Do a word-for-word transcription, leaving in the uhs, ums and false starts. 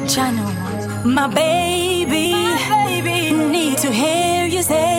Jano, my baby, my baby, need to hear you say.